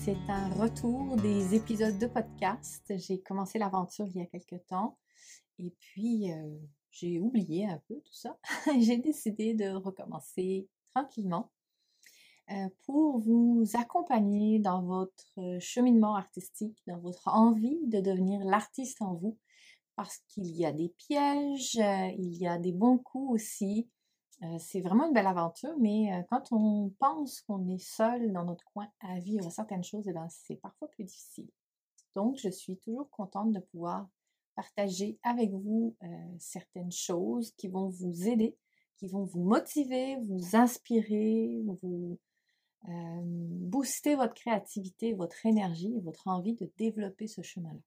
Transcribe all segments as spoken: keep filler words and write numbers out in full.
c'est un retour des épisodes de podcast. J'ai commencé l'aventure il y a quelque temps et puis euh, j'ai oublié un peu tout ça. J'ai décidé de recommencer tranquillement euh, pour vous accompagner dans votre cheminement artistique, dans votre envie de devenir l'artiste en vous, parce qu'il y a des pièges, euh, il y a des bons coups aussi. Euh, c'est vraiment une belle aventure, mais euh, quand on pense qu'on est seul dans notre coin à vivre certaines choses, eh ben, c'est parfois plus difficile. Donc, je suis toujours contente de pouvoir partager avec vous euh, certaines choses qui vont vous aider, qui vont vous motiver, vous inspirer, vous euh, booster votre créativité, votre énergie et votre envie de développer ce chemin-là.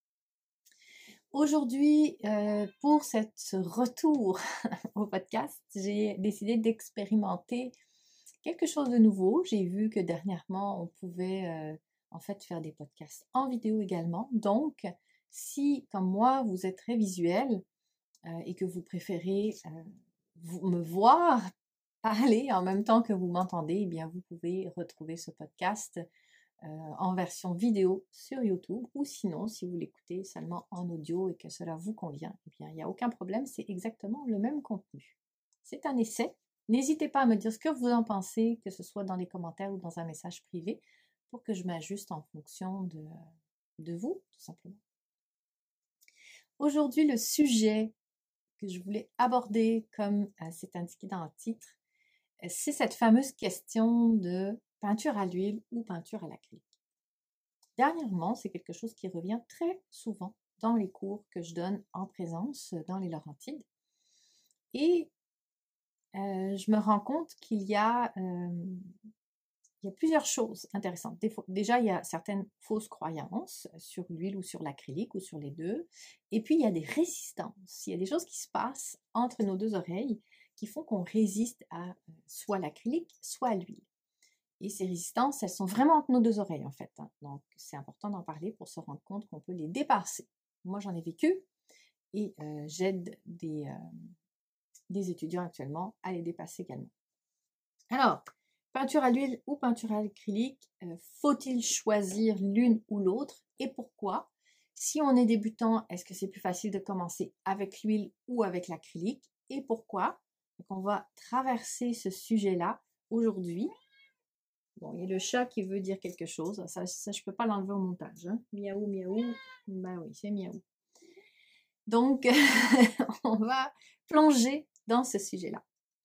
Aujourd'hui, euh, pour cette, ce retour au podcast, j'ai décidé d'expérimenter quelque chose de nouveau. J'ai vu que dernièrement, on pouvait euh, en fait faire des podcasts en vidéo également. Donc, si, comme moi, vous êtes très visuel euh, et que vous préférez euh, vous, me voir parler en même temps que vous m'entendez, eh bien, vous pouvez retrouver ce podcast Euh, en version vidéo sur YouTube, ou sinon, si vous l'écoutez seulement en audio et que cela vous convient, eh bien, il n'y a aucun problème, c'est exactement le même contenu. C'est un essai. N'hésitez pas à me dire ce que vous en pensez, que ce soit dans les commentaires ou dans un message privé, pour que je m'ajuste en fonction de, de vous, tout simplement. Aujourd'hui, le sujet que je voulais aborder, comme euh, c'est indiqué dans le titre, euh, c'est cette fameuse question de peinture à l'huile ou peinture à l'acrylique. Dernièrement, c'est quelque chose qui revient très souvent dans les cours que je donne en présence dans les Laurentides. Et euh, je me rends compte qu'il y a, euh, il y a plusieurs choses intéressantes. Déjà, il y a certaines fausses croyances sur l'huile ou sur l'acrylique ou sur les deux. Et puis, il y a des résistances. Il y a des choses qui se passent entre nos deux oreilles qui font qu'on résiste à soit l'acrylique, soit à l'huile. Et ces résistances, elles sont vraiment entre nos deux oreilles, en fait. Hein. Donc, c'est important d'en parler pour se rendre compte qu'on peut les dépasser. Moi, j'en ai vécu et euh, j'aide des, euh, des étudiants actuellement à les dépasser également. Alors, peinture à l'huile ou peinture à l'acrylique, euh, faut-il choisir l'une ou l'autre et pourquoi? Si on est débutant, est-ce que c'est plus facile de commencer avec l'huile ou avec l'acrylique et pourquoi? Donc, on va traverser ce sujet-là aujourd'hui. Bon, il y a le chat qui veut dire quelque chose. Ça, ça je ne peux pas l'enlever au montage. Hein. Miaou, miaou. Ben oui, c'est miaou. Donc, on va plonger dans ce sujet-là.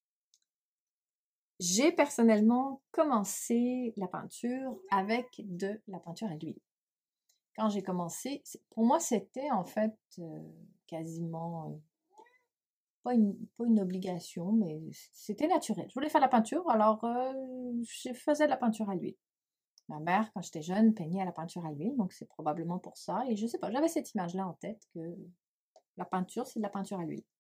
J'ai personnellement commencé la peinture avec de la peinture à l'huile. Quand j'ai commencé, pour moi, c'était en fait euh, quasiment... Euh, Pas une, pas une obligation, mais c'était naturel. Je voulais faire la peinture, alors euh, je faisais de la peinture à l'huile. Ma mère, quand j'étais jeune, peignait à la peinture à l'huile, donc c'est probablement pour ça. Et je sais pas, j'avais cette image-là en tête que la peinture, c'est de la peinture à l'huile.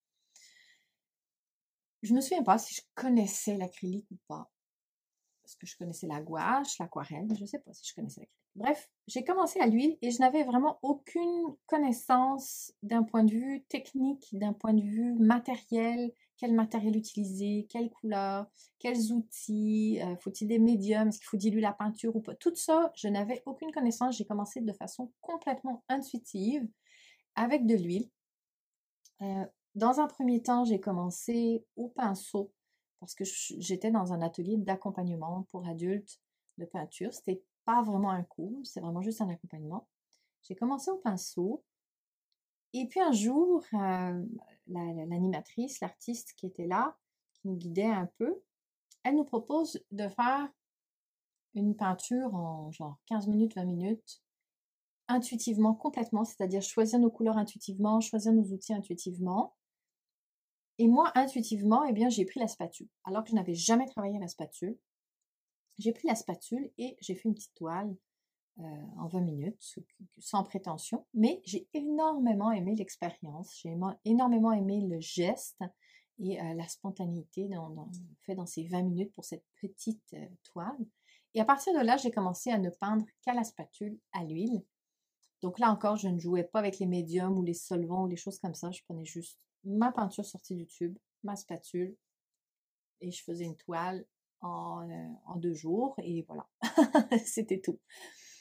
Je me souviens pas si je connaissais l'acrylique ou pas. Parce que je connaissais la gouache, l'aquarelle, mais je sais pas si je connaissais l'acrylique. Bref, j'ai commencé à l'huile et je n'avais vraiment aucune connaissance d'un point de vue technique, d'un point de vue matériel, quel matériel utiliser, quelle couleur, quels outils, euh, faut-il des médiums, est-ce qu'il faut diluer la peinture ou pas. Tout ça, je n'avais aucune connaissance. J'ai commencé de façon complètement intuitive avec de l'huile. Euh, dans un premier temps, j'ai commencé au pinceau parce que j'étais dans un atelier d'accompagnement pour adultes de peinture. C'était pas vraiment un cours, c'est vraiment juste un accompagnement. J'ai commencé au pinceau et puis un jour, euh, l'animatrice, l'artiste qui était là, qui nous guidait un peu, elle nous propose de faire une peinture en genre quinze minutes, vingt minutes, intuitivement, complètement, c'est-à-dire choisir nos couleurs intuitivement, choisir nos outils intuitivement. Et moi, intuitivement, eh bien, j'ai pris la spatule. Alors que je n'avais jamais travaillé la spatule, j'ai pris la spatule et j'ai fait une petite toile euh, en vingt minutes, sans prétention. Mais j'ai énormément aimé l'expérience, j'ai énormément aimé le geste et euh, la spontanéité dans, dans, fait dans ces vingt minutes pour cette petite euh, toile. Et à partir de là, j'ai commencé à ne peindre qu'à la spatule, à l'huile. Donc là encore, je ne jouais pas avec les médiums ou les solvants ou les choses comme ça. Je prenais juste ma peinture sortie du tube, ma spatule, et je faisais une toile en, euh, en deux jours, et voilà, c'était tout.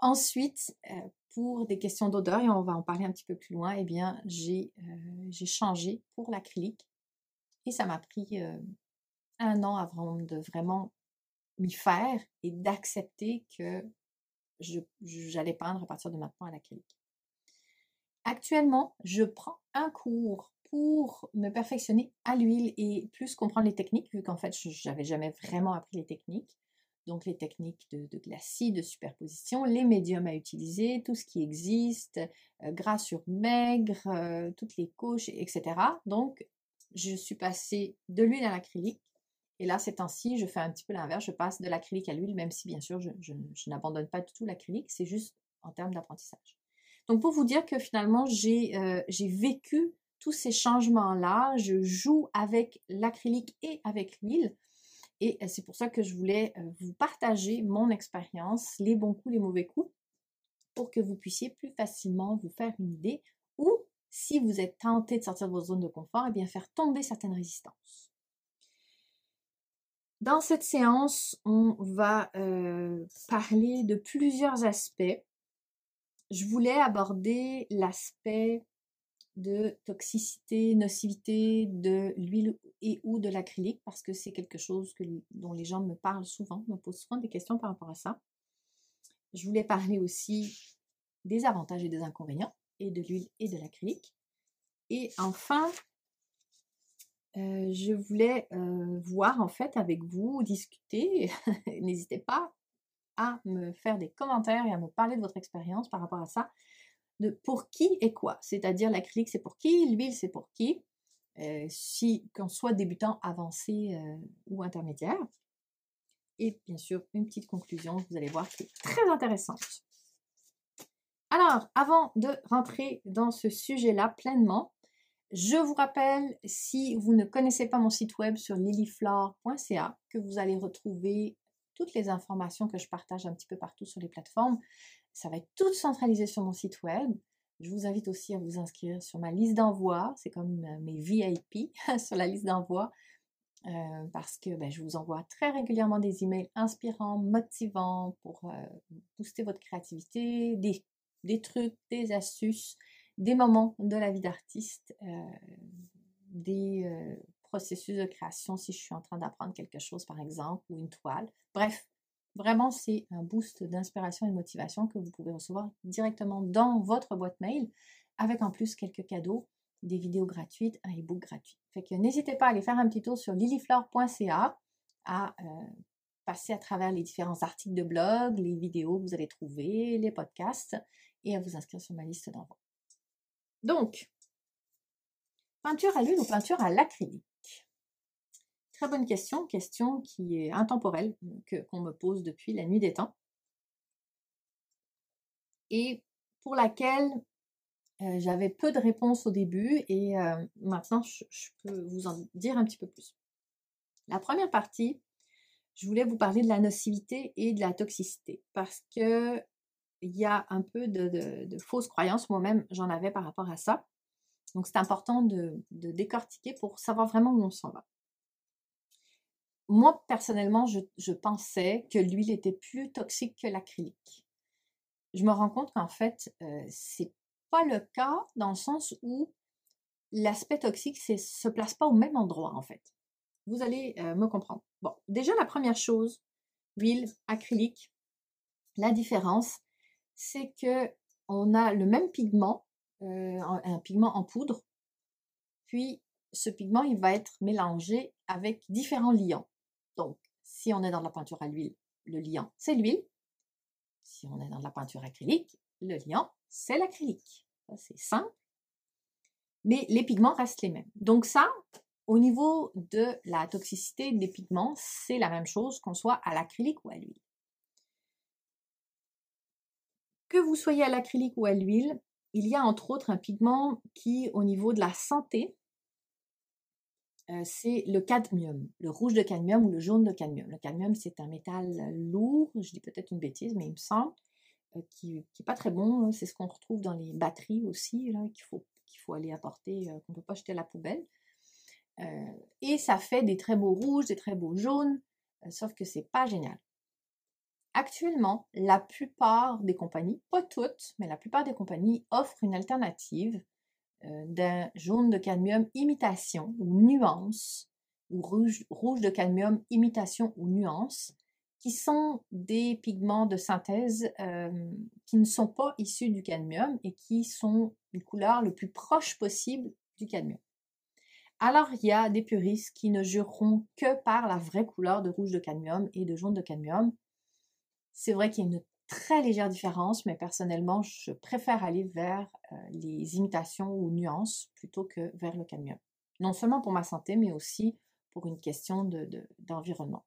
Ensuite, euh, pour des questions d'odeur, et on va en parler un petit peu plus loin, eh bien, j'ai euh, j'ai changé pour l'acrylique. Et ça m'a pris euh, un an avant de vraiment m'y faire et d'accepter que je j'allais peindre à partir de maintenant à l'acrylique. Actuellement, je prends un cours pour me perfectionner à l'huile et plus comprendre les techniques, vu qu'en fait, je n'avais jamais vraiment appris les techniques. Donc, les techniques de, de glacis, de superposition, les médiums à utiliser, tout ce qui existe, euh, gras sur maigre, euh, toutes les couches, et cetera. Donc, je suis passée de l'huile à l'acrylique. Et là, ces temps-ci, je fais un petit peu l'inverse. Je passe de l'acrylique à l'huile, même si, bien sûr, je, je, je n'abandonne pas du tout l'acrylique. C'est juste en termes d'apprentissage. Donc, pour vous dire que finalement, j'ai euh, j'ai vécu tous ces changements-là. Je joue avec l'acrylique et avec l'huile. Et c'est pour ça que je voulais vous partager mon expérience, les bons coups, les mauvais coups, pour que vous puissiez plus facilement vous faire une idée ou, si vous êtes tenté de sortir de votre zone de confort, eh bien faire tomber certaines résistances. Dans cette séance, on va euh, parler de plusieurs aspects. Je voulais aborder l'aspect de toxicité, nocivité de l'huile et ou de l'acrylique parce que c'est quelque chose que, dont les gens me parlent souvent, me posent souvent des questions par rapport à ça. Je voulais parler aussi des avantages et des inconvénients et de l'huile et de l'acrylique. Et enfin, euh, je voulais euh, voir en fait avec vous, discuter. N'hésitez pas à me faire des commentaires et à me parler de votre expérience par rapport à ça. De pour qui et quoi. C'est-à-dire l'acrylique, c'est pour qui, l'huile, c'est pour qui. Euh, si qu'on soit débutant, avancé euh, ou intermédiaire. Et bien sûr, une petite conclusion, vous allez voir, qui est très intéressante. Alors, avant de rentrer dans ce sujet-là pleinement, je vous rappelle, si vous ne connaissez pas mon site web sur lilyflore point c a, que vous allez retrouver toutes les informations que je partage un petit peu partout sur les plateformes. Ça va être tout centralisé sur mon site web. Je vous invite aussi à vous inscrire sur ma liste d'envoi. C'est comme mes V I P sur la liste d'envoi euh, parce que ben, je vous envoie très régulièrement des emails inspirants, motivants pour euh, booster votre créativité, des, des trucs, des astuces, des moments de la vie d'artiste, euh, des euh, processus de création si je suis en train d'apprendre quelque chose par exemple ou une toile. Bref, vraiment c'est un boost d'inspiration et de motivation que vous pouvez recevoir directement dans votre boîte mail avec en plus quelques cadeaux, des vidéos gratuites, un e-book gratuit. Fait que n'hésitez pas à aller faire un petit tour sur lilyflore point c a, à euh, passer à travers les différents articles de blog, les vidéos que vous allez trouver, les podcasts et à vous inscrire sur ma liste d'envoi. Donc, peinture à l'huile ou peinture à l'acrylique? Très bonne question, question qui est intemporelle, que, qu'on me pose depuis la nuit des temps. Et pour laquelle euh, j'avais peu de réponses au début et euh, maintenant je, je peux vous en dire un petit peu plus. La première partie, je voulais vous parler de la nocivité et de la toxicité parce que il y a un peu de, de, de fausses croyances, moi-même j'en avais par rapport à ça. Donc c'est important de, de décortiquer pour savoir vraiment où on s'en va. Moi, personnellement, je, je pensais que l'huile était plus toxique que l'acrylique. Je me rends compte qu'en fait, euh, c'est pas le cas dans le sens où l'aspect toxique ne se place pas au même endroit, en fait. Vous allez euh, me comprendre. Bon, déjà, la première chose, huile, acrylique, la différence, c'est que on a le même pigment, euh, un pigment en poudre, puis ce pigment, il va être mélangé avec différents liants. Donc, si on est dans la peinture à l'huile, le liant, c'est l'huile. Si on est dans la peinture acrylique, le liant, c'est l'acrylique. C'est simple, mais les pigments restent les mêmes. Donc ça, au niveau de la toxicité des pigments, c'est la même chose qu'on soit à l'acrylique ou à l'huile. Que vous soyez à l'acrylique ou à l'huile, il y a entre autres un pigment qui, au niveau de la santé, euh, c'est le cadmium, le rouge de cadmium ou le jaune de cadmium. Le cadmium, c'est un métal lourd, je dis peut-être une bêtise, mais il me semble, euh, qui n'est pas très bon. C'est ce qu'on retrouve dans les batteries aussi, là, qu'il faut, qu'il faut aller apporter, euh, qu'on ne peut pas jeter à la poubelle. Euh, et ça fait des très beaux rouges, des très beaux jaunes, euh, sauf que c'est pas génial. Actuellement, la plupart des compagnies, pas toutes, mais la plupart des compagnies offrent une alternative euh, d'un jaune de cadmium imitation ou nuance, ou rouge, rouge de cadmium imitation ou nuance, qui sont des pigments de synthèse euh, qui ne sont pas issus du cadmium et qui sont une couleur le plus proche possible du cadmium. Alors, il y a des puristes qui ne jureront que par la vraie couleur de rouge de cadmium et de jaune de cadmium. C'est vrai qu'il y a une très légère différence, mais personnellement, je préfère aller vers euh, les imitations ou nuances plutôt que vers le cadmium. Non seulement pour ma santé, mais aussi pour une question de, de, d'environnement.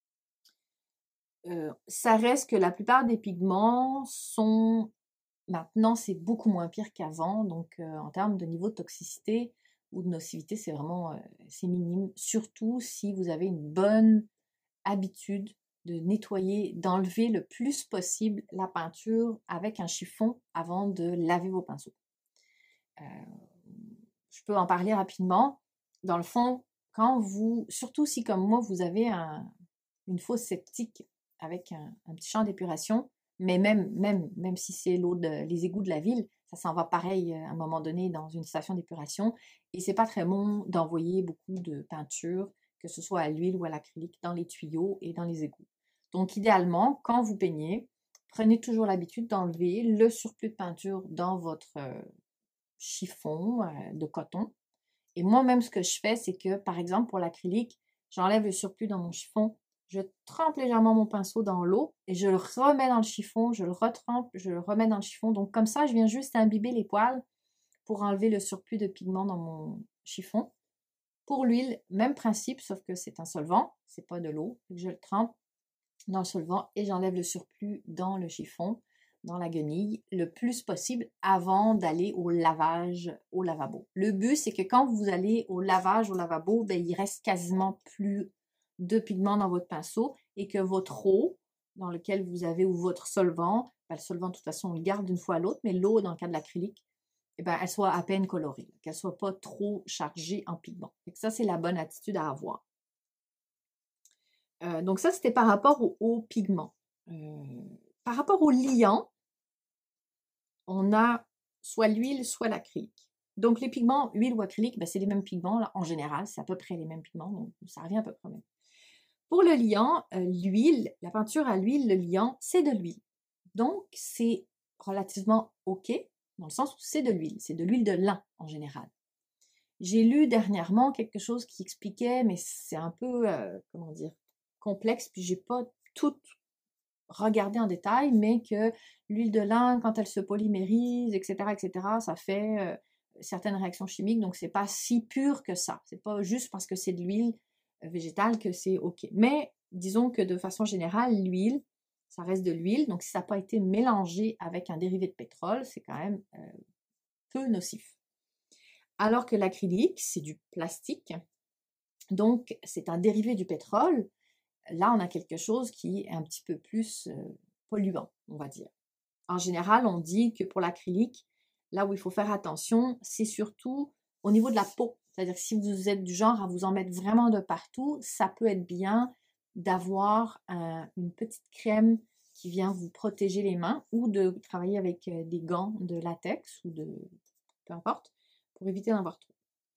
Euh, ça reste que la plupart des pigments sont... Maintenant, c'est beaucoup moins pire qu'avant, donc euh, en termes de niveau de toxicité ou de nocivité, c'est vraiment euh, c'est minime, surtout si vous avez une bonne habitude de nettoyer, d'enlever le plus possible la peinture avec un chiffon avant de laver vos pinceaux. Euh, je peux en parler rapidement. Dans le fond, quand vous, surtout si comme moi, vous avez un, une fosse septique avec un, un petit champ d'épuration, mais même, même, même si c'est l'eau de, les égouts de la ville, ça s'en va pareil à un moment donné dans une station d'épuration. Et c'est pas très bon d'envoyer beaucoup de peinture, que ce soit à l'huile ou à l'acrylique, dans les tuyaux et dans les égouts. Donc idéalement, quand vous peignez, prenez toujours l'habitude d'enlever le surplus de peinture dans votre euh, chiffon euh, de coton. Et moi-même, ce que je fais, c'est que, par exemple, pour l'acrylique, j'enlève le surplus dans mon chiffon, je trempe légèrement mon pinceau dans l'eau et je le remets dans le chiffon, je le retrempe, je le remets dans le chiffon. Donc comme ça, je viens juste imbiber les poils pour enlever le surplus de pigment dans mon chiffon. Pour l'huile, même principe, sauf que c'est un solvant, c'est pas de l'eau. Je le trempe dans le solvant et j'enlève le surplus dans le chiffon, dans la guenille, le plus possible avant d'aller au lavage au lavabo. Le but, c'est que quand vous allez au lavage au lavabo, ben, il reste quasiment plus de pigment dans votre pinceau et que votre eau dans lequel vous avez, ou votre solvant, ben, le solvant de toute façon on le garde d'une fois à l'autre, mais l'eau dans le cas de l'acrylique, eh ben, elle soit à peine colorée, qu'elle ne soit pas trop chargée en pigment. Et ça, c'est la bonne attitude à avoir. Euh, donc ça, c'était par rapport au, au pigment. Euh, par rapport au liant, on a soit l'huile, soit l'acrylique. Donc les pigments, huile ou acrylique, ben, c'est les mêmes pigments, là, en général, c'est à peu près les mêmes pigments, donc ça revient à peu près au même. Pour le liant, euh, l'huile, la peinture à l'huile, le liant, c'est de l'huile. Donc c'est relativement OK, dans le sens où c'est de l'huile, c'est de l'huile de lin en général. J'ai lu dernièrement quelque chose qui expliquait, mais c'est un peu, euh, comment dire, complexe, puis j'ai pas tout regardé en détail, mais que l'huile de lin, quand elle se polymérise, et cetera, et cetera, ça fait euh, certaines réactions chimiques, donc c'est pas si pur que ça. C'est pas juste parce que c'est de l'huile végétale que c'est OK. Mais disons que de façon générale, l'huile, ça reste de l'huile, donc si ça n'a pas été mélangé avec un dérivé de pétrole, c'est quand même euh, peu nocif. Alors que l'acrylique, c'est du plastique, donc c'est un dérivé du pétrole. Là, on a quelque chose qui est un petit peu plus euh, polluant, on va dire. En général, on dit que pour l'acrylique, là où il faut faire attention, c'est surtout au niveau de la peau. C'est-à-dire que si vous êtes du genre à vous en mettre vraiment de partout, ça peut être bien d'avoir un, une petite crème qui vient vous protéger les mains ou de travailler avec des gants de latex ou de peu importe pour éviter d'en avoir trop.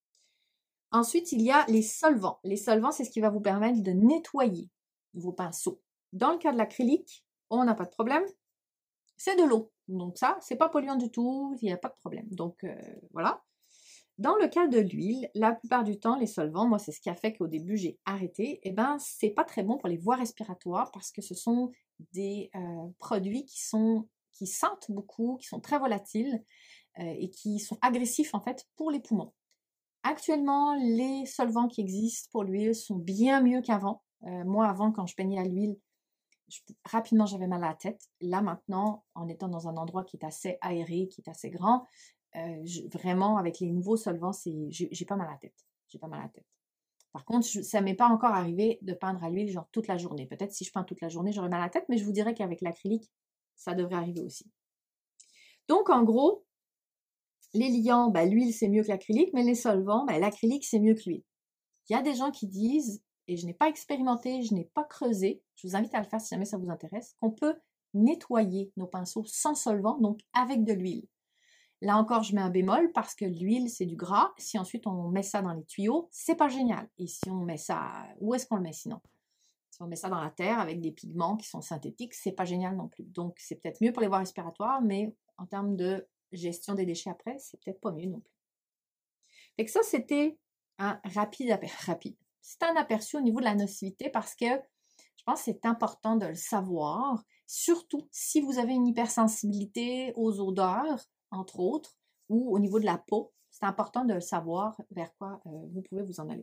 Ensuite, il y a les solvants. Les solvants, c'est ce qui va vous permettre de nettoyer vos pinceaux. Dans le cas de l'acrylique, on n'a pas de problème. C'est de l'eau. Donc ça, c'est pas polluant du tout, il n'y a pas de problème. Donc euh, voilà. Dans le cas de l'huile, la plupart du temps, les solvants, moi c'est ce qui a fait qu'au début j'ai arrêté, et eh ben c'est pas très bon pour les voies respiratoires parce que ce sont des euh, produits qui sont qui sentent beaucoup, qui sont très volatiles euh, et qui sont agressifs en fait pour les poumons. Actuellement, les solvants qui existent pour l'huile sont bien mieux qu'avant. Euh, moi, avant, quand je peignais à l'huile, je, rapidement, j'avais mal à la tête. Là, maintenant, en étant dans un endroit qui est assez aéré, qui est assez grand, euh, je, vraiment, avec les nouveaux solvants, j'ai, j'ai pas mal à la tête. J'ai pas mal à la tête. Par contre, je, ça m'est pas encore arrivé de peindre à l'huile, genre toute la journée. Peut-être si je peins toute la journée, j'aurais mal à la tête, mais je vous dirais qu'avec l'acrylique, ça devrait arriver aussi. Donc, en gros, les liants, ben, l'huile c'est mieux que l'acrylique, mais les solvants, ben, l'acrylique c'est mieux que l'huile. Il y a des gens qui disent, et je n'ai pas expérimenté, je n'ai pas creusé, je vous invite à le faire si jamais ça vous intéresse, qu'on peut nettoyer nos pinceaux sans solvant, donc avec de l'huile. Là encore, je mets un bémol parce que l'huile, c'est du gras. Si ensuite on met ça dans les tuyaux, c'est pas génial. Et si on met ça, où est-ce qu'on le met sinon? Si on met ça dans la terre avec des pigments qui sont synthétiques, c'est pas génial non plus. Donc c'est peut-être mieux pour les voies respiratoires, mais en termes de gestion des déchets après, c'est peut-être pas mieux non plus. Fait que ça, c'était un rapide aperçu. Rapide. C'est un aperçu au niveau de la nocivité parce que je pense que c'est important de le savoir, surtout si vous avez une hypersensibilité aux odeurs, entre autres, ou au niveau de la peau. C'est important de le savoir vers quoi euh, vous pouvez vous en aller.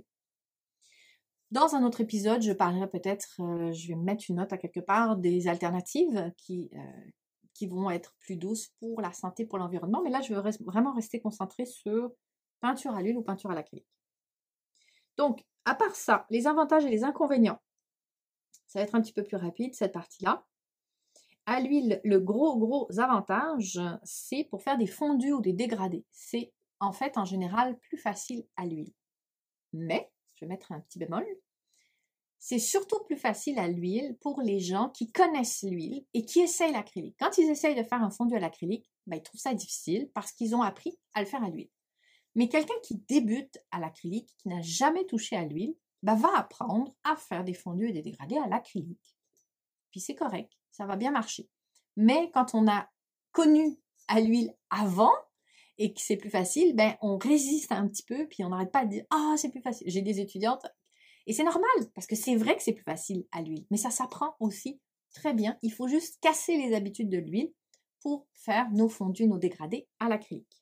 Dans un autre épisode, je parlerai peut-être, euh, je vais mettre une note à quelque part, des alternatives qui, euh, qui vont être plus douces pour la santé, pour l'environnement. Mais là, je veux res- vraiment rester concentrée sur peinture à l'huile ou peinture à l'acrylique. Donc, à part ça, les avantages et les inconvénients, ça va être un petit peu plus rapide, cette partie-là. À l'huile, le gros, gros avantage, c'est pour faire des fondus ou des dégradés. C'est en fait, en général, plus facile à l'huile. Mais, je vais mettre un petit bémol, c'est surtout plus facile à l'huile pour les gens qui connaissent l'huile et qui essayent l'acrylique. Quand ils essayent de faire un fondu à l'acrylique, ben, ils trouvent ça difficile parce qu'ils ont appris à le faire à l'huile. Mais quelqu'un qui débute à l'acrylique, qui n'a jamais touché à l'huile, ben, va apprendre à faire des fondus et des dégradés à l'acrylique. Puis c'est correct, ça va bien marcher. Mais quand on a connu à l'huile avant et que c'est plus facile, ben on résiste un petit peu, puis on n'arrête pas de dire « Ah, c'est plus facile ». J'ai des étudiantes, et c'est normal, parce que c'est vrai que c'est plus facile à l'huile, mais ça s'apprend aussi très bien. Il faut juste casser les habitudes de l'huile pour faire nos fondus, nos dégradés à l'acrylique.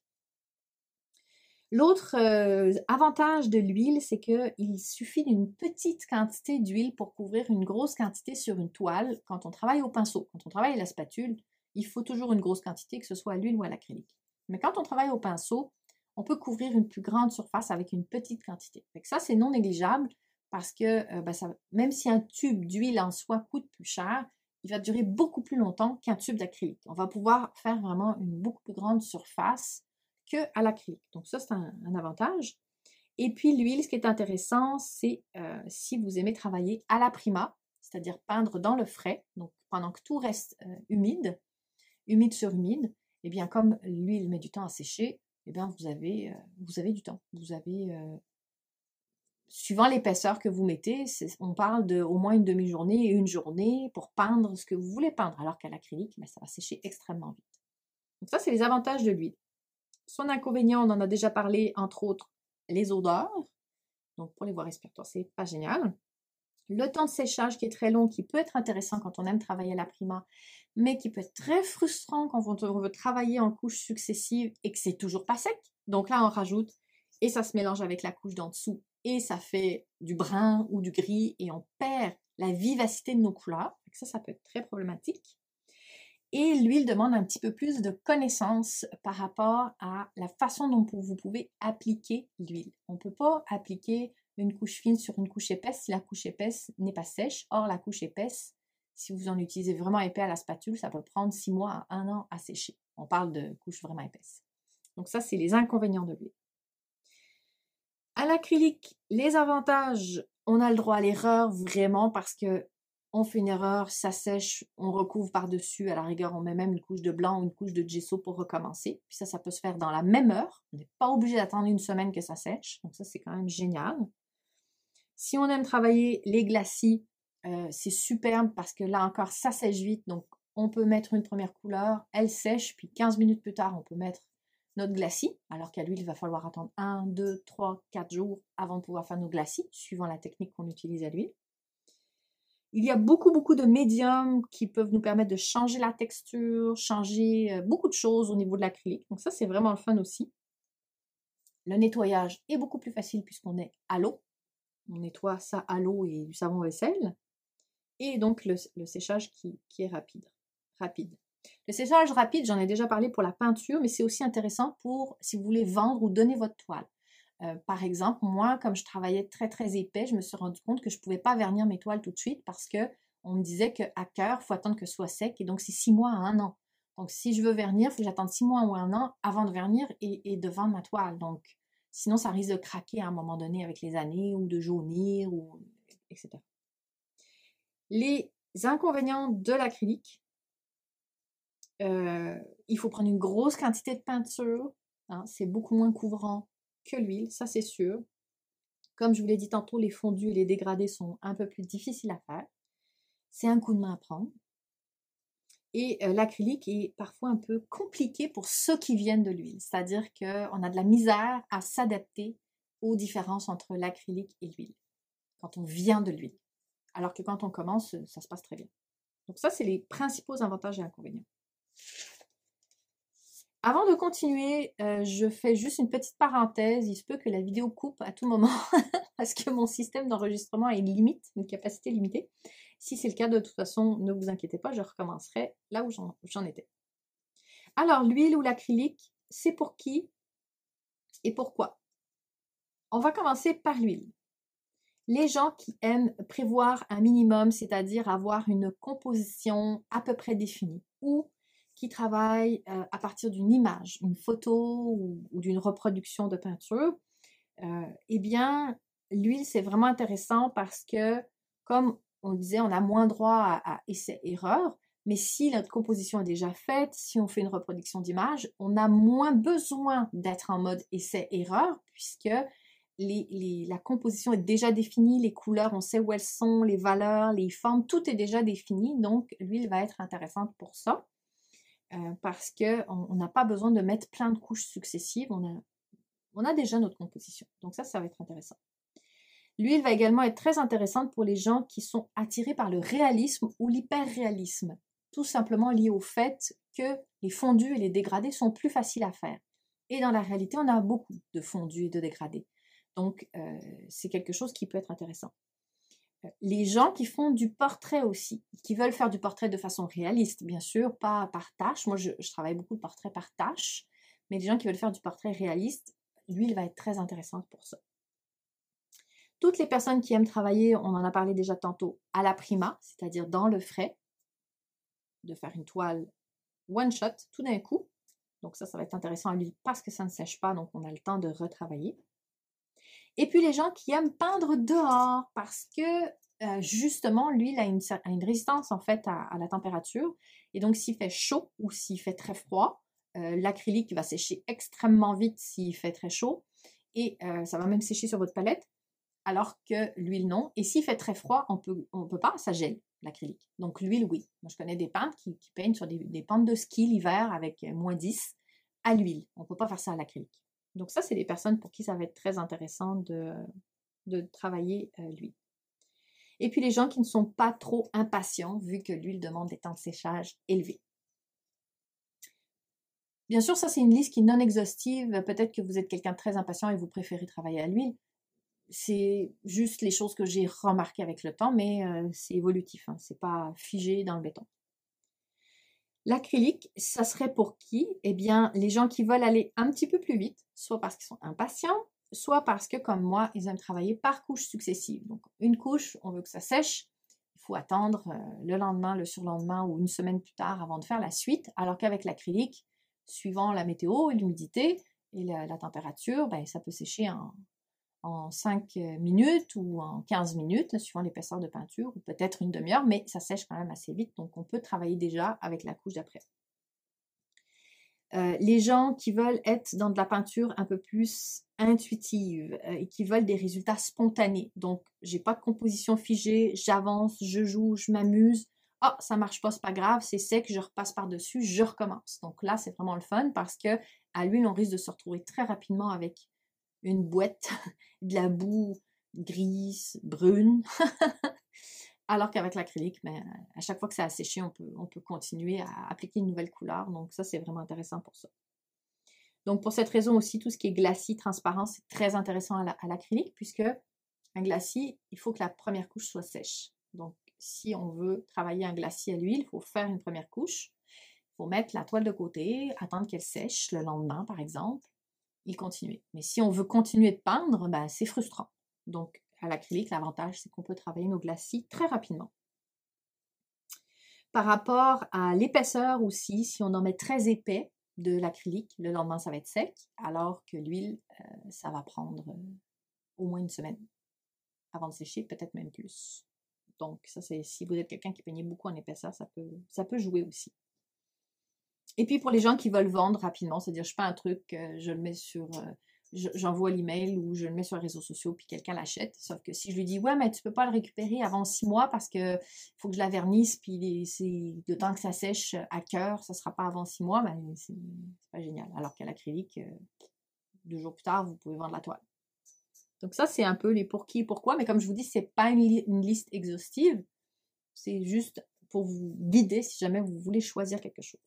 L'autre euh, avantage de l'huile, c'est qu'il suffit d'une petite quantité d'huile pour couvrir une grosse quantité sur une toile quand on travaille au pinceau. Quand on travaille à la spatule, il faut toujours une grosse quantité, que ce soit à l'huile ou à l'acrylique. Mais quand on travaille au pinceau, on peut couvrir une plus grande surface avec une petite quantité. Fait que ça, c'est non négligeable parce que euh, ben ça, même si un tube d'huile en soi coûte plus cher, il va durer beaucoup plus longtemps qu'un tube d'acrylique. On va pouvoir faire vraiment une beaucoup plus grande surface qu'à l'acrylique. Donc ça, c'est un, un avantage. Et puis l'huile, ce qui est intéressant, c'est euh, si vous aimez travailler à la prima, c'est-à-dire peindre dans le frais, donc pendant que tout reste euh, humide, humide sur humide, et bien comme l'huile met du temps à sécher, et bien vous avez, euh, vous avez du temps. Vous avez, euh, suivant l'épaisseur que vous mettez, on parle de au moins une demi-journée et une journée pour peindre ce que vous voulez peindre, alors qu'à l'acrylique, ben, ça va sécher extrêmement vite. Donc ça, c'est les avantages de l'huile. Son inconvénient, on en a déjà parlé, entre autres, les odeurs. Donc, pour les voies respiratoires, c'est pas génial. Le temps de séchage qui est très long, qui peut être intéressant quand on aime travailler à la prima, mais qui peut être très frustrant quand on veut travailler en couches successives et que c'est toujours pas sec. Donc là, on rajoute et ça se mélange avec la couche d'en dessous et ça fait du brun ou du gris et on perd la vivacité de nos couleurs. Ça, ça peut être très problématique. Et l'huile demande un petit peu plus de connaissances par rapport à la façon dont vous pouvez appliquer l'huile. On ne peut pas appliquer une couche fine sur une couche épaisse si la couche épaisse n'est pas sèche. Or, la couche épaisse, si vous en utilisez vraiment épais à la spatule, ça peut prendre six mois à un an à sécher. On parle de couches vraiment épaisses. Donc ça, c'est les inconvénients de l'huile. À l'acrylique, les avantages, on a le droit à l'erreur vraiment parce que on fait une erreur, ça sèche, on recouvre par-dessus, à la rigueur, on met même une couche de blanc ou une couche de gesso pour recommencer. Puis ça, ça peut se faire dans la même heure. On n'est pas obligé d'attendre une semaine que ça sèche. Donc ça, c'est quand même génial. Si on aime travailler les glacis, euh, c'est superbe parce que là encore, ça sèche vite. Donc on peut mettre une première couleur, elle sèche, puis quinze minutes plus tard, on peut mettre notre glacis, alors qu'à l'huile, il va falloir attendre un, deux, trois, quatre jours avant de pouvoir faire nos glacis, suivant la technique qu'on utilise à l'huile. Il y a beaucoup, beaucoup de médiums qui peuvent nous permettre de changer la texture, changer beaucoup de choses au niveau de l'acrylique. Donc ça, c'est vraiment le fun aussi. Le nettoyage est beaucoup plus facile puisqu'on est à l'eau. On nettoie ça à l'eau et du savon vaisselle. Et donc le, le séchage qui, qui est rapide. rapide. Le séchage rapide, j'en ai déjà parlé pour la peinture, mais c'est aussi intéressant pour si vous voulez vendre ou donner votre toile. Euh, par exemple, moi, comme je travaillais très très épais, je me suis rendu compte que je ne pouvais pas vernir mes toiles tout de suite parce qu'on me disait qu'à cœur, il faut attendre que ce soit sec et donc c'est six mois à un an. Donc si je veux vernir, il faut que j'attende six mois ou un an avant de vernir et, et de vendre ma toile. Donc sinon, ça risque de craquer à un moment donné avec les années ou de jaunir, ou, et et cetera. Les inconvénients de l'acrylique, euh, il faut prendre une grosse quantité de peinture, hein, c'est beaucoup moins couvrant que l'huile, ça c'est sûr. Comme je vous l'ai dit tantôt, les fondus et les dégradés sont un peu plus difficiles à faire. C'est un coup de main à prendre. Et euh, l'acrylique est parfois un peu compliqué pour ceux qui viennent de l'huile. C'est-à-dire qu'on a de la misère à s'adapter aux différences entre l'acrylique et l'huile quand on vient de l'huile. Alors que quand on commence, ça se passe très bien. Donc ça, c'est les principaux avantages et inconvénients. Avant de continuer, euh, je fais juste une petite parenthèse. Il se peut que la vidéo coupe à tout moment parce que mon système d'enregistrement a une limite, une capacité limitée. Si c'est le cas, de toute façon, ne vous inquiétez pas, je recommencerai là où j'en étais. Alors, l'huile ou l'acrylique, c'est pour qui et pourquoi? On va commencer par l'huile. Les gens qui aiment prévoir un minimum, c'est-à-dire avoir une composition à peu près définie, ou qui travaillent euh, à partir d'une image, une photo ou, ou d'une reproduction de peinture, euh, eh bien, l'huile, c'est vraiment intéressant parce que, comme on disait, on a moins droit à, à essai-erreur, mais si notre composition est déjà faite, si on fait une reproduction d'image, on a moins besoin d'être en mode essai-erreur, puisque les, les, la composition est déjà définie, les couleurs, on sait où elles sont, les valeurs, les formes, tout est déjà défini, donc l'huile va être intéressante pour ça. Euh, parce qu'on n'a pas besoin de mettre plein de couches successives, on a, on a déjà notre composition. Donc ça, ça va être intéressant. L'huile va également être très intéressante pour les gens qui sont attirés par le réalisme ou l'hyperréalisme, tout simplement lié au fait que les fondus et les dégradés sont plus faciles à faire. Et dans la réalité, on a beaucoup de fondus et de dégradés. Donc, euh, c'est quelque chose qui peut être intéressant. Les gens qui font du portrait aussi, qui veulent faire du portrait de façon réaliste, bien sûr, pas par tâche. Moi, je, je travaille beaucoup de portraits par tâche, mais les gens qui veulent faire du portrait réaliste, l'huile va être très intéressante pour ça. Toutes les personnes qui aiment travailler, on en a parlé déjà tantôt, à la prima, c'est-à-dire dans le frais, de faire une toile one shot, tout d'un coup. Donc ça, ça va être intéressant à l'huile parce que ça ne sèche pas, donc on a le temps de retravailler. Et puis les gens qui aiment peindre dehors parce que euh, justement l'huile a une, a une résistance en fait à, à la température et donc s'il fait chaud ou s'il fait très froid, euh, l'acrylique va sécher extrêmement vite s'il fait très chaud et euh, ça va même sécher sur votre palette alors que l'huile non. Et s'il fait très froid, on peut, on peut pas, ça gèle l'acrylique. Donc l'huile oui. Moi je connais des peintres qui, qui peignent sur des, des pentes de ski l'hiver avec moins dix à l'huile. On ne peut pas faire ça à l'acrylique. Donc ça, c'est des personnes pour qui ça va être très intéressant de, de travailler euh, l'huile. Et puis les gens qui ne sont pas trop impatients, vu que l'huile demande des temps de séchage élevés. Bien sûr, ça c'est une liste qui est non exhaustive. Peut-être que vous êtes quelqu'un de très impatient et vous préférez travailler à l'huile. C'est juste les choses que j'ai remarquées avec le temps, mais euh, c'est évolutif, hein, c'est pas figé dans le béton. L'acrylique, ça serait pour qui? Eh bien, les gens qui veulent aller un petit peu plus vite, soit parce qu'ils sont impatients, soit parce que, comme moi, ils aiment travailler par couches successives. Donc, une couche, on veut que ça sèche, il faut attendre euh, le lendemain, le surlendemain ou une semaine plus tard avant de faire la suite, alors qu'avec l'acrylique, suivant la météo, l'humidité et la, la température, ben, ça peut sécher en, en cinq minutes ou en quinze minutes, suivant l'épaisseur de peinture, ou peut-être une demi-heure, mais ça sèche quand même assez vite, donc on peut travailler déjà avec la couche d'après. Euh, les gens qui veulent être dans de la peinture un peu plus intuitive euh, et qui veulent des résultats spontanés, donc j'ai pas de composition figée, j'avance, je joue, je m'amuse, ah, ça marche pas, c'est pas grave, c'est sec, je repasse par-dessus, je recommence. Donc là, c'est vraiment le fun parce que à l'huile, on risque de se retrouver très rapidement avec une boîte, de la boue grise, brune, alors qu'avec l'acrylique, ben, à chaque fois que ça a séché, on peut, on peut continuer à appliquer une nouvelle couleur, donc ça c'est vraiment intéressant pour ça. Donc pour cette raison aussi, tout ce qui est glacis, transparent, c'est très intéressant à l'acrylique, puisque un glacis, il faut que la première couche soit sèche. Donc si on veut travailler un glacis à l'huile, il faut faire une première couche, il faut mettre la toile de côté, attendre qu'elle sèche le lendemain par exemple, et continuer. Mais si on veut continuer de peindre, ben, c'est frustrant. Donc, à l'acrylique, l'avantage, c'est qu'on peut travailler nos glacis très rapidement. Par rapport à l'épaisseur aussi, si on en met très épais de l'acrylique, le lendemain, ça va être sec, alors que l'huile, euh, ça va prendre euh, au moins une semaine avant de sécher, peut-être même plus. Donc, ça, c'est si vous êtes quelqu'un qui peignait beaucoup en épaisseur, ça peut, ça peut jouer aussi. Et puis, pour les gens qui veulent vendre rapidement, c'est-à-dire, je fais un truc, euh, je le mets sur... Euh, j'envoie l'email ou je le mets sur les réseaux sociaux, puis quelqu'un l'achète. Sauf que si je lui dis, ouais, mais tu peux pas le récupérer avant six mois parce que faut que je la vernisse, puis c'est le temps que ça sèche à cœur, ça sera pas avant six mois, ben, c'est pas génial. Alors qu'à l'acrylique, euh, deux jours plus tard, vous pouvez vendre la toile. Donc ça, c'est un peu les pour qui et pourquoi, mais comme je vous dis, c'est pas une, li une liste exhaustive, c'est juste pour vous guider si jamais vous voulez choisir quelque chose.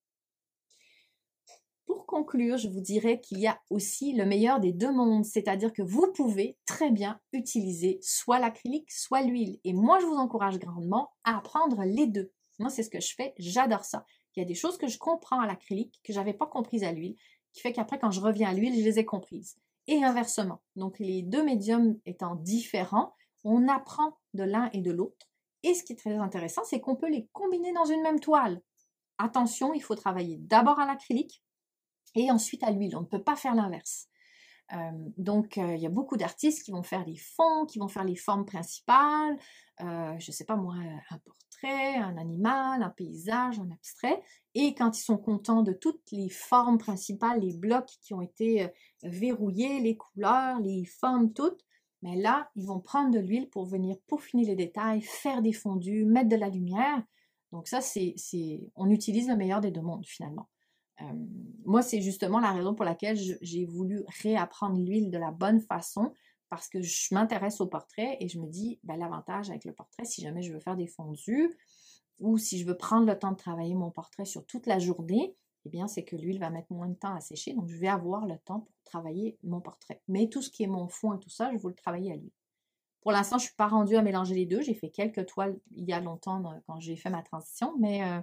Pour conclure, je vous dirais qu'il y a aussi le meilleur des deux mondes, c'est-à-dire que vous pouvez très bien utiliser soit l'acrylique, soit l'huile. Et moi, je vous encourage grandement à apprendre les deux. Moi, c'est ce que je fais, j'adore ça. Il y a des choses que je comprends à l'acrylique que je n'avais pas comprises à l'huile, qui fait qu'après, quand je reviens à l'huile, je les ai comprises. Et inversement. Donc, les deux médiums étant différents, on apprend de l'un et de l'autre. Et ce qui est très intéressant, c'est qu'on peut les combiner dans une même toile. Attention, il faut travailler d'abord à l'acrylique, et ensuite à l'huile. On ne peut pas faire l'inverse. Euh, donc, euh, il y a beaucoup d'artistes qui vont faire les fonds, qui vont faire les formes principales, euh, je ne sais pas moi, un portrait, un animal, un paysage, un abstrait. Et quand ils sont contents de toutes les formes principales, les blocs qui ont été euh, verrouillés, les couleurs, les formes toutes, mais là, ils vont prendre de l'huile pour venir peaufiner les détails, faire des fondus, mettre de la lumière. Donc ça, c'est, on utilise le meilleur des deux mondes finalement. Euh, moi, c'est justement la raison pour laquelle j'ai voulu réapprendre l'huile de la bonne façon, parce que je m'intéresse au portrait et je me dis, ben, l'avantage avec le portrait, si jamais je veux faire des fondus ou si je veux prendre le temps de travailler mon portrait sur toute la journée, eh bien, c'est que l'huile va mettre moins de temps à sécher, donc je vais avoir le temps pour travailler mon portrait. Mais tout ce qui est mon fond et tout ça, je veux le travailler à l'huile. Pour l'instant, je ne suis pas rendue à mélanger les deux. J'ai fait quelques toiles il y a longtemps quand j'ai fait ma transition, mais euh,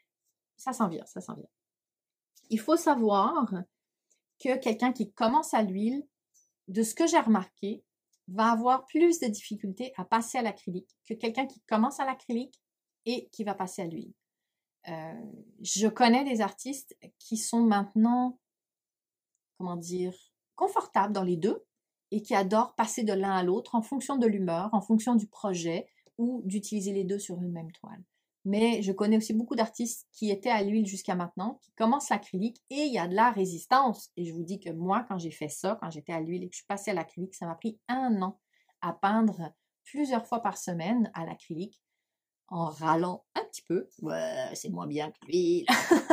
ça s'en vient, ça s'en vient. Il faut savoir que quelqu'un qui commence à l'huile, de ce que j'ai remarqué, va avoir plus de difficultés à passer à l'acrylique que quelqu'un qui commence à l'acrylique et qui va passer à l'huile. Euh, je connais des artistes qui sont maintenant, comment dire, confortables dans les deux et qui adorent passer de l'un à l'autre en fonction de l'humeur, en fonction du projet ou d'utiliser les deux sur une même toile. Mais je connais aussi beaucoup d'artistes qui étaient à l'huile jusqu'à maintenant, qui commencent l'acrylique et il y a de la résistance. Et je vous dis que moi, quand j'ai fait ça, quand j'étais à l'huile et que je suis passée à l'acrylique, ça m'a pris un an à peindre plusieurs fois par semaine à l'acrylique en râlant un petit peu. Ouais, c'est moins bien que l'huile.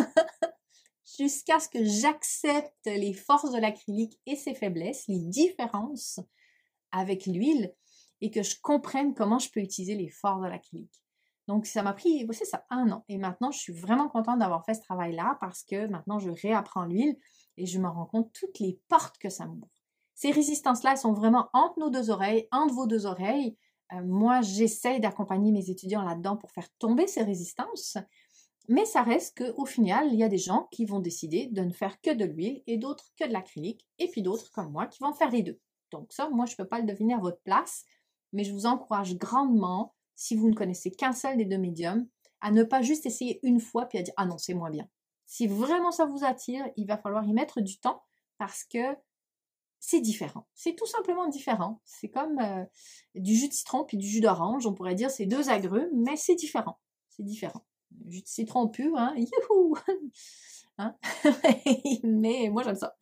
Jusqu'à ce que j'accepte les forces de l'acrylique et ses faiblesses, les différences avec l'huile et que je comprenne comment je peux utiliser les forces de l'acrylique. Donc, ça m'a pris, c'est ça, un an. Et maintenant, je suis vraiment contente d'avoir fait ce travail-là parce que maintenant, je réapprends l'huile et je me rends compte toutes les portes que ça m'ouvre. Ces résistances-là, elles sont vraiment entre nos deux oreilles, entre vos deux oreilles. Euh, moi, j'essaye d'accompagner mes étudiants là-dedans pour faire tomber ces résistances. Mais ça reste qu'au final, il y a des gens qui vont décider de ne faire que de l'huile et d'autres que de l'acrylique. Et puis d'autres, comme moi, qui vont faire les deux. Donc ça, moi, je ne peux pas le deviner à votre place. Mais je vous encourage grandement, si vous ne connaissez qu'un seul des deux médiums, à ne pas juste essayer une fois puis à dire « Ah non, c'est moins bien ». Si vraiment ça vous attire, il va falloir y mettre du temps parce que c'est différent. C'est tout simplement différent. C'est comme euh, du jus de citron puis du jus d'orange. On pourrait dire c'est deux agrumes, mais c'est différent. C'est différent. Le jus de citron pur, hein, youhou hein. Mais moi, j'aime ça.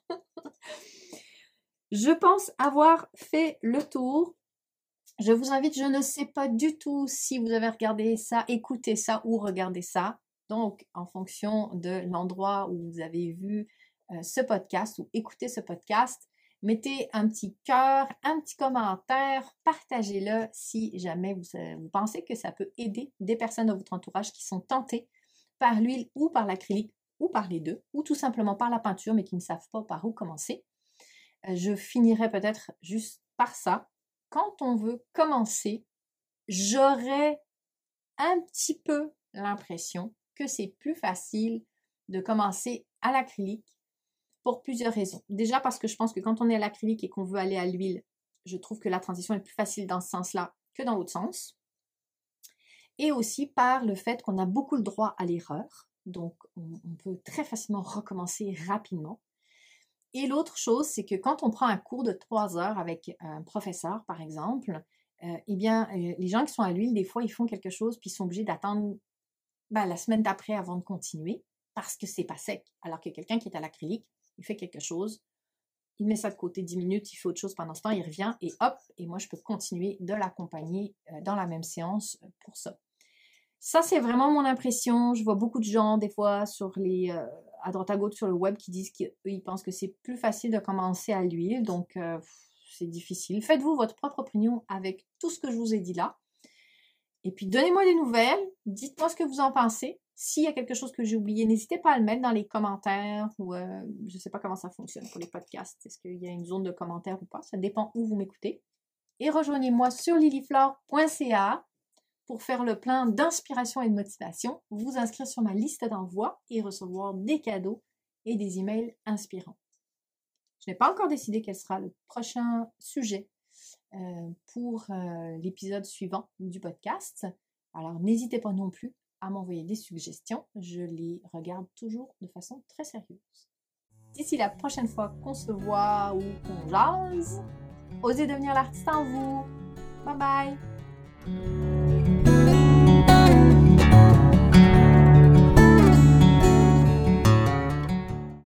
Je pense avoir fait le tour. Je vous invite, je ne sais pas du tout si vous avez regardé ça, écouté ça ou regardé ça. Donc, en fonction de l'endroit où vous avez vu euh, ce podcast ou écouté ce podcast, mettez un petit cœur, un petit commentaire, partagez-le si jamais vous, vous pensez que ça peut aider des personnes de votre entourage qui sont tentées par l'huile ou par l'acrylique ou par les deux, ou tout simplement par la peinture mais qui ne savent pas par où commencer. Euh, je finirai peut-être juste par ça. Quand on veut commencer, j'aurais un petit peu l'impression que c'est plus facile de commencer à l'acrylique pour plusieurs raisons. Déjà parce que je pense que quand on est à l'acrylique et qu'on veut aller à l'huile, je trouve que la transition est plus facile dans ce sens-là que dans l'autre sens. Et aussi par le fait qu'on a beaucoup le droit à l'erreur. Donc, on, on peut très facilement recommencer rapidement. Et l'autre chose, c'est que quand on prend un cours de trois heures avec un professeur, par exemple, euh, eh bien, euh, les gens qui sont à l'huile, des fois, ils font quelque chose, puis ils sont obligés d'attendre ben, la semaine d'après avant de continuer, parce que c'est pas sec. Alors que quelqu'un qui est à l'acrylique, il fait quelque chose, il met ça de côté dix minutes, il fait autre chose pendant ce temps, il revient, et hop, et moi, je peux continuer de l'accompagner euh, dans la même séance euh, pour ça. Ça, c'est vraiment mon impression. Je vois beaucoup de gens, des fois, sur les, euh, à droite à gauche sur le web, qui disent qu'eux, ils pensent que c'est plus facile de commencer à l'huile. Donc, euh, c'est difficile. Faites-vous votre propre opinion avec tout ce que je vous ai dit là. Et puis, donnez-moi des nouvelles. Dites-moi ce que vous en pensez. S'il y a quelque chose que j'ai oublié, n'hésitez pas à le mettre dans les commentaires. Ou euh, je ne sais pas comment ça fonctionne pour les podcasts. Est-ce qu'il y a une zone de commentaires ou pas? Ça dépend où vous m'écoutez. Et rejoignez-moi sur lilyflore point c a pour faire le plein d'inspiration et de motivation, vous inscrire sur ma liste d'envoi et recevoir des cadeaux et des emails inspirants. Je n'ai pas encore décidé quel sera le prochain sujet euh, pour euh, l'épisode suivant du podcast. Alors n'hésitez pas non plus à m'envoyer des suggestions. Je les regarde toujours de façon très sérieuse. D'ici la prochaine fois qu'on se voit ou qu'on jase, osez devenir l'artiste en vous. Bye bye!